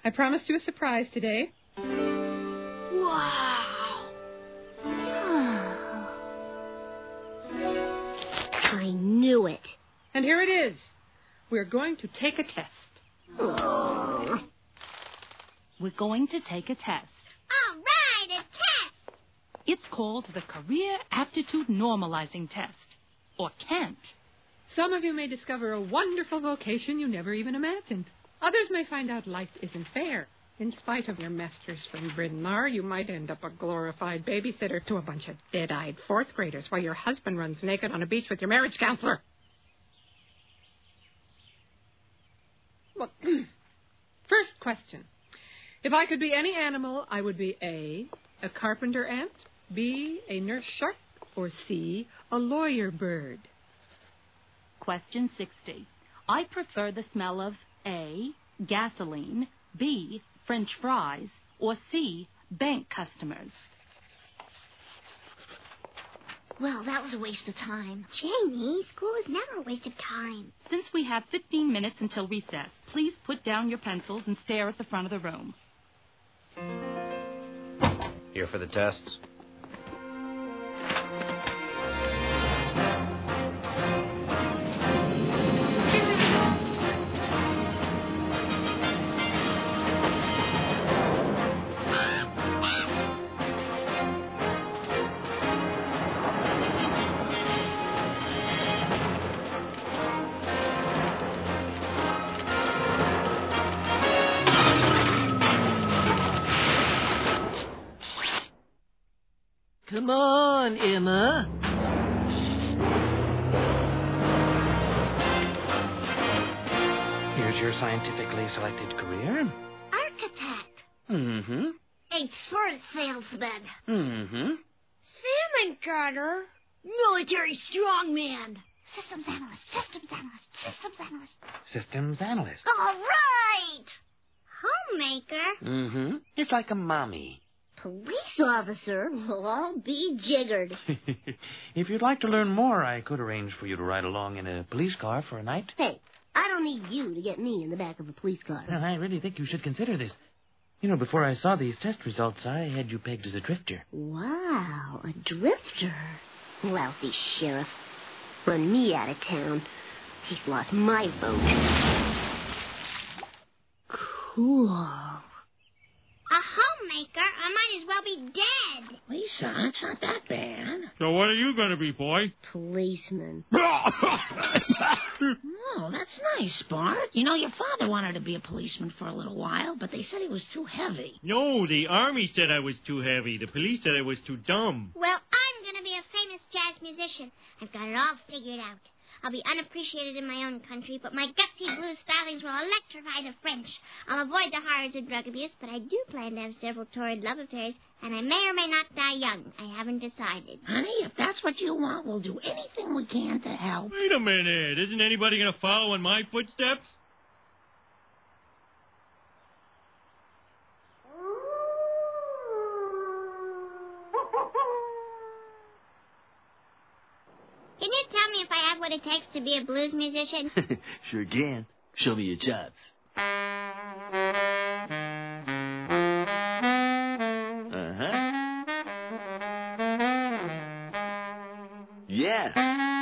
I promised you a surprise today. Wow. I knew it. And here it is. We're going to take a test. Oh. We're going to take a test. All right, a test. It's called the Career Aptitude Normalizing Test, or CANT. Some of you may discover a wonderful vocation you never even imagined. Others may find out life isn't fair. In spite of your master's from Bryn Mawr, you might end up a glorified babysitter to a bunch of dead-eyed fourth graders while your husband runs naked on a beach with your marriage counselor. Well, first question. If I could be any animal, I would be A, a carpenter ant, B, a nurse shark, or C, a lawyer bird. Question 60. I prefer the smell of A, gasoline, B, French fries, or C, bank customers. Well, that was a waste of time. Janie, school is never a waste of time. Since we have 15 minutes until recess, please put down your pencils and stare at the front of the room. Here for the tests? Come on, Emma. Here's your scientifically selected career. Architect. Mm-hmm. Insurance salesman. Mm-hmm. Salmon cutter. Military strongman. Systems analyst, systems analyst, systems analyst. Systems analyst. All right. Homemaker. Mm-hmm. It's like a mommy. Police officer. Well, I'll be jiggered. If you'd like to learn more, I could arrange for you to ride along in a police car for a night. Hey, I don't need you to get me in the back of a police car. Well, I really think you should consider this. You know, before I saw these test results, I had you pegged as a drifter. Wow, a drifter. Lousy sheriff. Run me out of town. He's lost my vote. Cool. A homemaker? I might as well be dead. Lisa, it's not that bad. So what are you going to be, boy? Policeman. Oh, that's nice, Bart. You know, your father wanted to be a policeman for a little while, but they said he was too heavy. No, the army said I was too heavy. The police said I was too dumb. Well, I'm going to be a famous jazz musician. I've got it all figured out. I'll be unappreciated in my own country, but my gutsy blues stylings will electrify the French. I'll avoid the horrors of drug abuse, but I do plan to have several torrid love affairs, and I may or may not die young. I haven't decided. Honey, if that's what you want, we'll do anything we can to help. Wait a minute. Isn't anybody going to follow in my footsteps? Can you tell me if I have what it takes to be a blues musician? Sure can. Show me your chops. Yeah.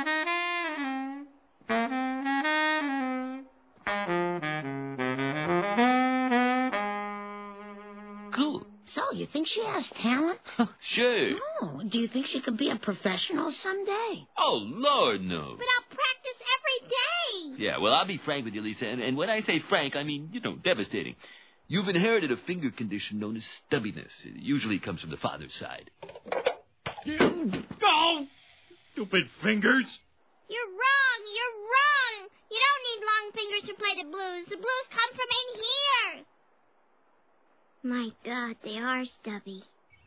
Cool. So, you think she has talent? Sure. Oh, do you think she could be a professional someday? Oh, Lord, no. But I'll practice every day. Yeah, well, I'll be frank with you, Lisa. And when I say frank, I mean, devastating. You've inherited a finger condition known as stubbiness. It usually comes from the father's side. Oh, stupid fingers. You're wrong. You're wrong. You don't need long fingers to play the blues. The blues come from in here. My God, they are stubby.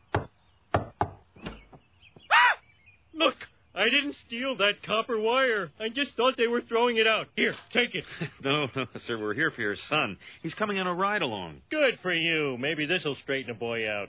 Look, I didn't steal that copper wire. I just thought they were throwing it out. Here, take it. No, sir, we're here for your son. He's coming on a ride-along. Good for you. Maybe this'll straighten a boy out.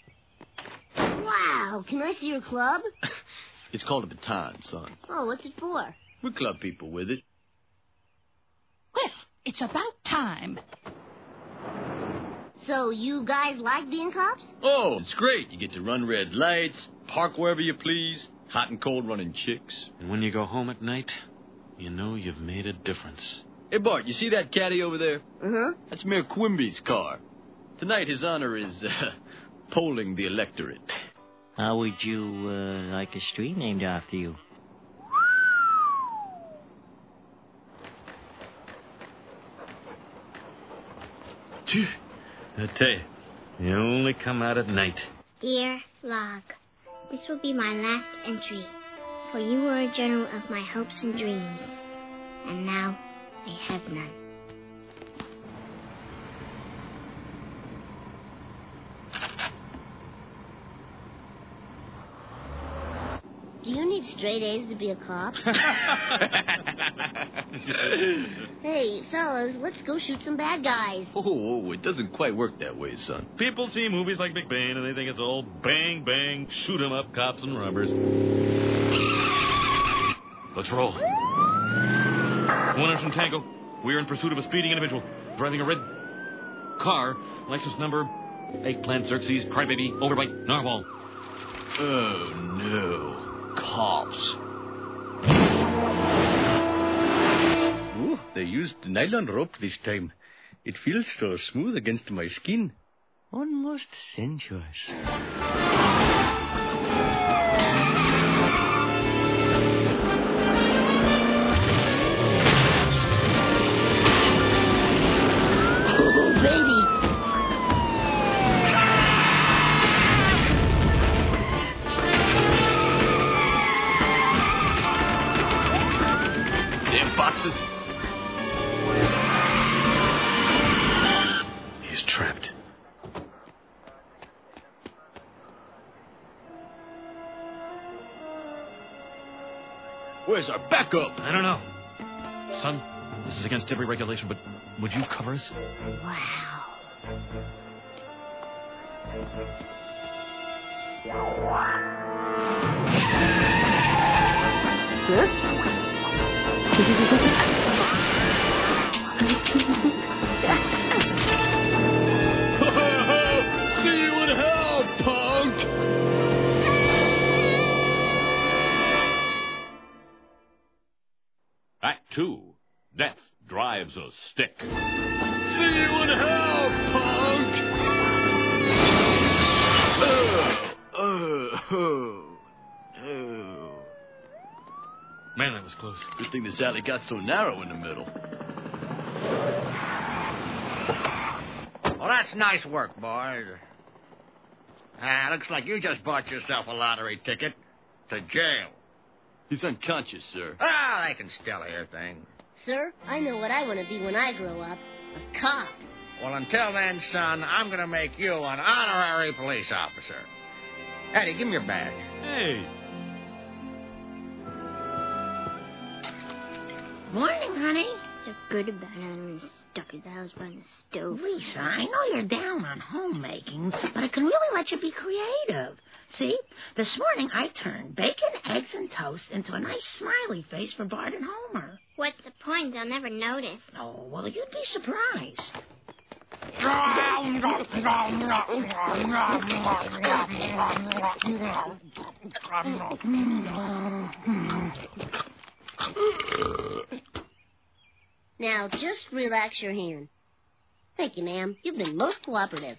Wow, can I see your club? It's called a baton, son. Oh, what's it for? We club people with it. Well, it's about time. So you guys like being cops? Oh, it's great. You get to run red lights, park wherever you please, hot and cold running chicks. And when you go home at night, you know you've made a difference. Hey, Bart, you see that caddy over there? Uh-huh. That's Mayor Quimby's car. Tonight, his honor is polling the electorate. How would you like a street named after you? I tell you only come out at night. Dear Log, this will be my last entry, for you were a general of my hopes and dreams, and now I have none. Do you need straight A's to be a cop? Hey, fellas, let's go shoot some bad guys. Oh, it doesn't quite work that way, son. People see movies like Big Bang and they think it's all bang, bang, shoot 'em up, cops and robbers. Let's roll. 1 Ocean Tango. We are in pursuit of a speeding individual driving a red car, license number Eggplant Xerxes, Crybaby, Overbite, Narwhal. Oh, no. Cops. Ooh, they used nylon rope this time. It feels so smooth against my skin. Almost sensuous. Oh, baby. Boxes. He's trapped. Where's our backup? I don't know. Son, this is against every regulation, but would you cover us? Wow. Huh? See you in hell, punk! Act 2. Death drives a stick. See you in hell, punk! Man, that was close. Good thing this alley got so narrow in the middle. Well, that's nice work, boys. Looks like you just bought yourself a lottery ticket to jail. He's unconscious, sir. Ah, they can still hear things. Sir, I know what I want to be when I grow up. A cop. Well, until then, son, I'm going to make you an honorary police officer. Eddie, give me your badge. Hey. Morning, honey. So good about it. I'm stuck at the house by the stove. Lisa, I know you're down on homemaking, but I can really let you be creative. See, this morning I turned bacon, eggs, and toast into a nice smiley face for Bart and Homer. What's the point? They'll never notice. Oh, well, you'd be surprised. Now, just relax your hand. Thank you, ma'am. You've been most cooperative.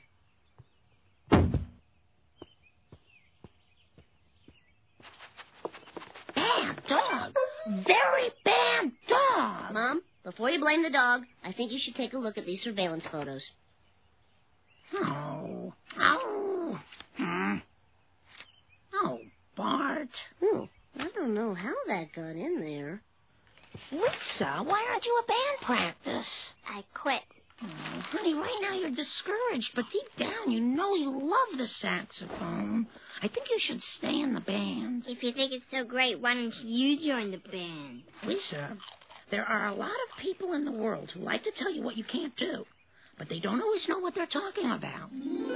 Bad dog. Very bad dog. Mom, before you blame the dog, I think you should take a look at these surveillance photos. Oh. Oh, Bart. Oh, I don't know how that got in there. Lisa, why aren't you at band practice? I quit. Oh, honey, right now you're discouraged, but deep down you know you love the saxophone. I think you should stay in the band. If you think it's so great, why don't you join the band? Lisa, there are a lot of people in the world who like to tell you what you can't do, but they don't always know what they're talking about.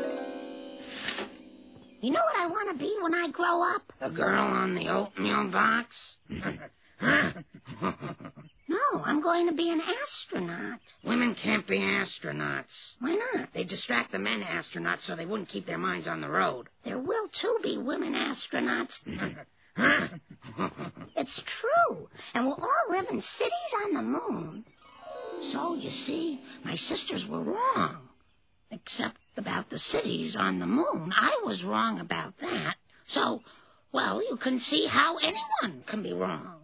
You know what I want to be when I grow up? A girl on the oatmeal box? No, I'm going to be an astronaut. Women can't be astronauts. Why not? They distract the men astronauts so they wouldn't keep their minds on the road. There will, too, be women astronauts. Huh? It's true. And we'll all live in cities on the moon. So, you see, my sisters were wrong. Except about the cities on the moon. I was wrong about that. So, well, you can see how anyone can be wrong.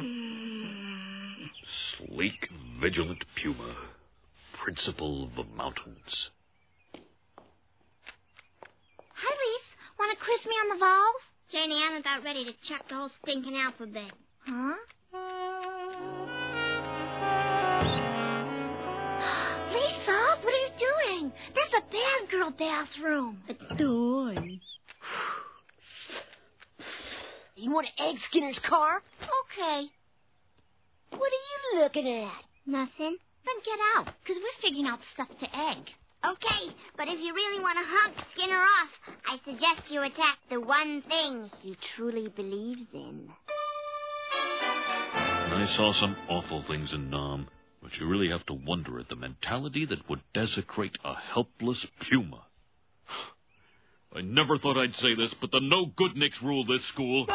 Sleek, vigilant puma, principal of the mountains. Hi, Reese. Want to quiz me on the vowels? Janie, I'm about ready to chuck the whole stinking alphabet. Huh? Lisa, what are you doing? That's a bad girl bathroom. Doing. You want to egg Skinner's car? Okay. What are you looking at? Nothing. Then get out, because we're figuring out stuff to egg. Okay, but if you really want to hug Skinner off, I suggest you attack the one thing he truly believes in. I saw some awful things in Nam, but you really have to wonder at the mentality that would desecrate a helpless puma. I never thought I'd say this, but the no-good-nicks rule this school.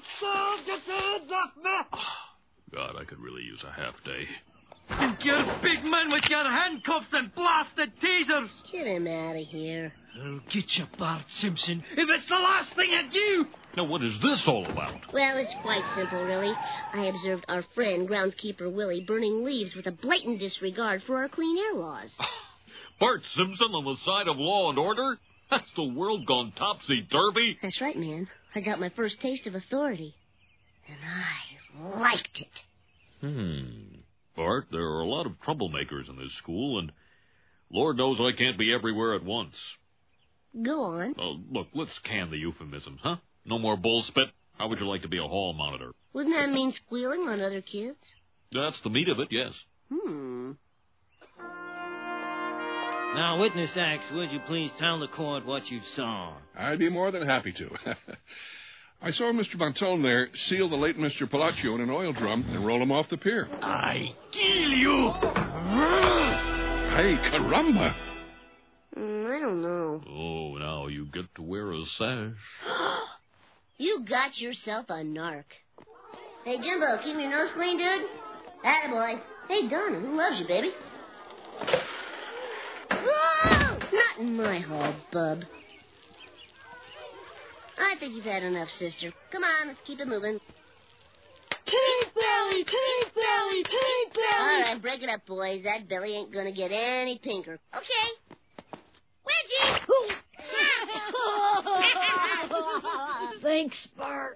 God, I could really use a half day. You big man with your handcuffs and blasted tasers! Get him out of here. I'll get you, Bart Simpson, if it's the last thing I do! Now, what is this all about? Well, it's quite simple, really. I observed our friend, groundskeeper Willie, burning leaves with a blatant disregard for our clean air laws. Bart Simpson on the side of law and order? That's the world gone topsy-turvy. That's right, man. I got my first taste of authority. And I liked it. Bart, there are a lot of troublemakers in this school, and Lord knows I can't be everywhere at once. Go on. Look, let's can the euphemisms, huh? No more bull spit. How would you like to be a hall monitor? Wouldn't that mean squealing on other kids? That's the meat of it, yes. Now, witness X, would you please tell the court what you saw? I'd be more than happy to. I saw Mr. Montone there seal the late Mr. Palacio in an oil drum and roll him off the pier. I kill you! Hey, caramba! I don't know. Oh, now you get to wear a sash. You got yourself a narc. Hey, Jimbo, keep your nose clean, dude. Attaboy. Hey, Donna, who loves you, baby? Whoa! Not in my hall, bub. I think you've had enough, sister. Come on, let's keep it moving. Pink belly, pink belly, pink belly. All right, break it up, boys. That belly ain't gonna get any pinker. Okay. Wedgie! Thanks, Bart.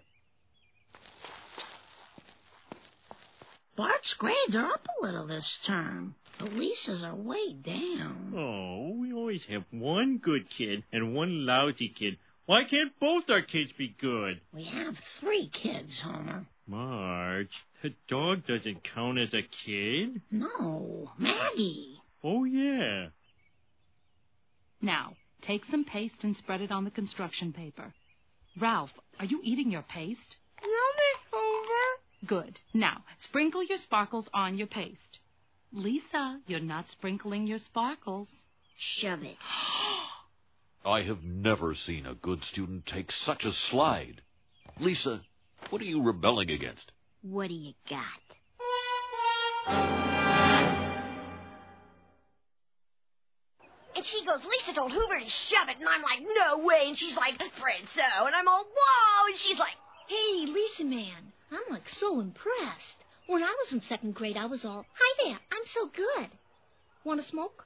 Bart's grades are up a little this term. But Lisa's are way down. Oh, we always have one good kid and one lousy kid. Why can't both our kids be good? We have 3 kids, Homer. Marge, the dog doesn't count as a kid. No, Maggie. Oh, yeah. Now, take some paste and spread it on the construction paper. Ralph, are you eating your paste? No, Miss Homer. Good. Now, sprinkle your sparkles on your paste. Lisa, you're not sprinkling your sparkles. Shove it. I have never seen a good student take such a slide. Lisa, what are you rebelling against? What do you got? And she goes, Lisa told Hoover to shove it, and I'm like, no way. And she's like, Fred, so. And I'm all, whoa. And she's like, hey, Lisa, man, I'm like so impressed. When I was in 2nd grade, I was all, hi there, I'm so good. Want to smoke?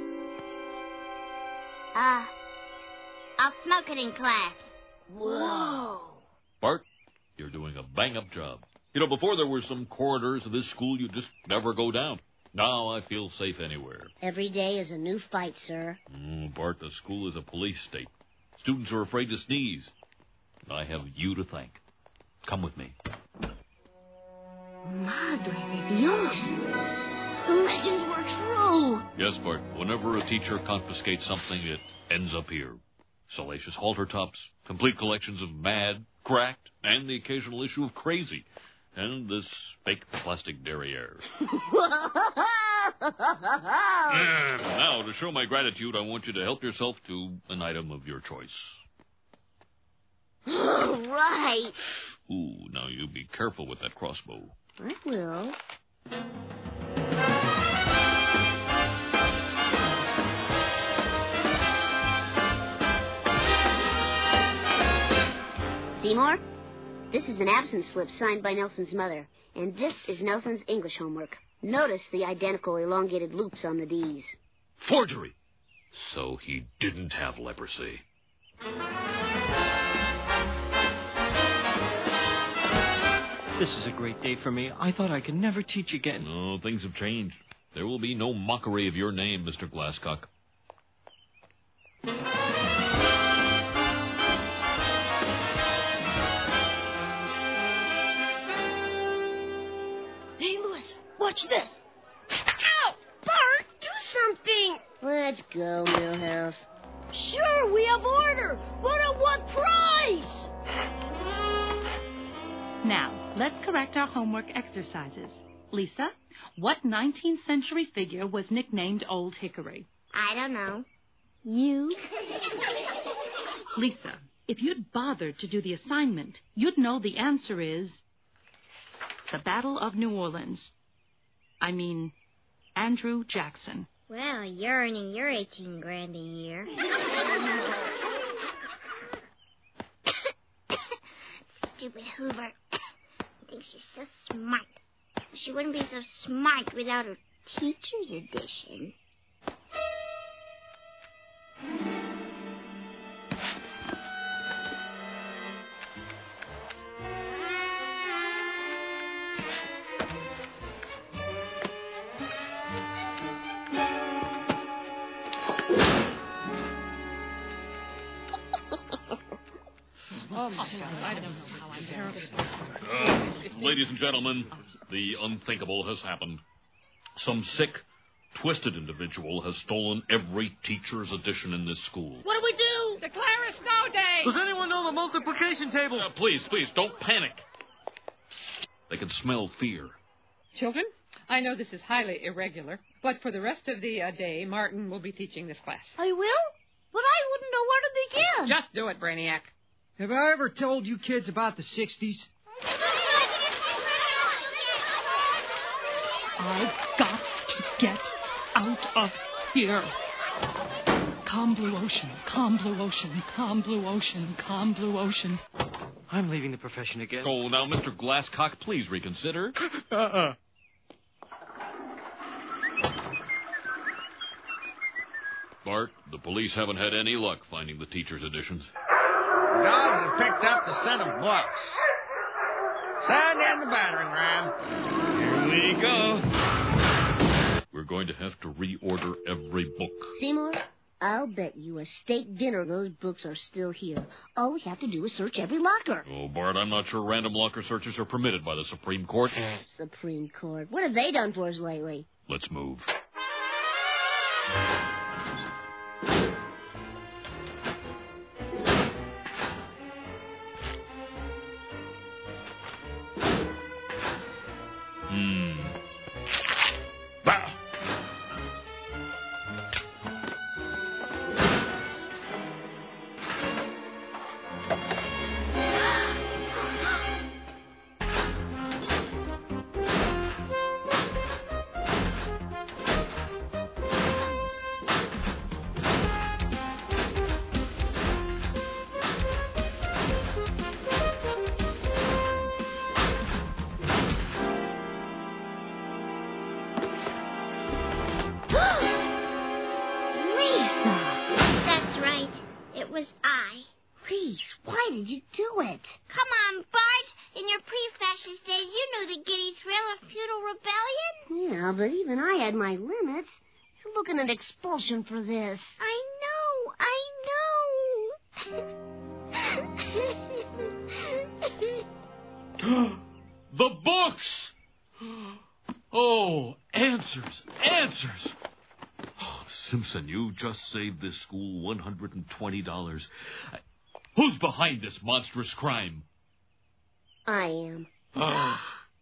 I'll smoke it in class. Whoa. Bart, you're doing a bang-up job. You know, before there were some corridors of this school you'd just never go down. Now I feel safe anywhere. Every day is a new fight, sir. Bart, the school is a police state. Students are afraid to sneeze. I have you to thank. Come with me. Madre de Dios. The legends were true. Yes, Bart. Whenever a teacher confiscates something, it ends up here. Salacious halter tops, complete collections of Mad, Cracked, and the occasional issue of Crazy. and this fake plastic derriere. And now, to show my gratitude, I want you to help yourself to an item of your choice. Right. Ooh, now you be careful with that crossbow. I will. Seymour, this is an absence slip signed by Nelson's mother, and this is Nelson's English homework. Notice the identical elongated loops on the D's. Forgery! So he didn't have leprosy. This is a great day for me. I thought I could never teach again. No, things have changed. There will be no mockery of your name, Mr. Glasscock. Hey, Louis, watch this. Ow! Bart, do something! Let's go, Millhouse. Sure, we have order, but at what price? Now, let's correct our homework exercises. Lisa, what 19th century figure was nicknamed Old Hickory? I don't know. You? Lisa, if you'd bothered to do the assignment, you'd know the answer is the Battle of New Orleans. I mean, Andrew Jackson. Well, you're earning your $18,000 a year. Stupid Hoover. I think she's so smart. She wouldn't be so smart without her teacher's edition. Oh, my God. I don't know how I'm terrible. Ladies and gentlemen, the unthinkable has happened. Some sick, twisted individual has stolen every teacher's edition in this school. What do we do? Declare a snow day! Does anyone know the multiplication table? Please, don't panic. They can smell fear. Children, I know this is highly irregular, but for the rest of the day, Martin will be teaching this class. I will? But I wouldn't know where to begin. Just do it, Brainiac. Have I ever told you kids about the 60s? I've got to get out of here. Calm blue ocean, calm blue ocean, calm blue ocean, calm blue ocean. I'm leaving the profession again. Oh, now, Mr. Glasscock, please reconsider. Bart, the police haven't had any luck finding the teacher's editions. The dogs have picked up the scent of books. Send in the battering ram. Here we go. We're going to have to reorder every book. Seymour, I'll bet you a steak dinner those books are still here. All we have to do is search every locker. Oh, Bart, I'm not sure random locker searches are permitted by the Supreme Court. Supreme Court. What have they done for us lately? Let's move. Reese, why did you do it? Come on, Bart. In your pre-fascist days, you knew the giddy thrill of feudal rebellion. Yeah, but even I had my limits. You're looking at expulsion for this. I know. The books! Oh, answers. Oh, Simpson, you just saved this school $120. Who's behind this monstrous crime? I am.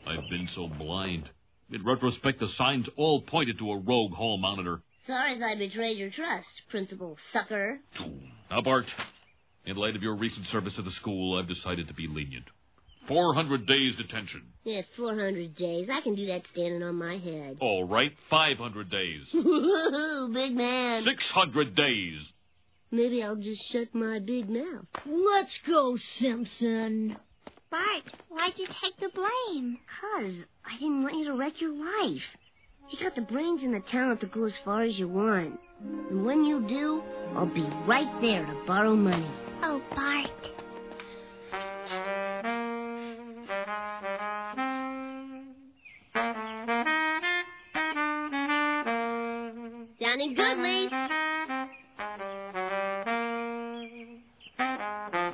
I've been so blind. In retrospect, the signs all pointed to a rogue hall monitor. Sorry if I betrayed your trust, Principal Sucker. Now, Bart, in light of your recent service to the school, I've decided to be lenient. 400 days detention. Yeah, 400 days. I can do that standing on my head. All right, 500 days. Woo-hoo, big man. 600 days. Maybe I'll just shut my big mouth. Let's go, Simpson. Bart, why'd you take the blame? 'Cause I didn't want you to wreck your life. You got the brains and the talent to go as far as you want. And when you do, I'll be right there to borrow money. Oh, Bart. Down in Goodley.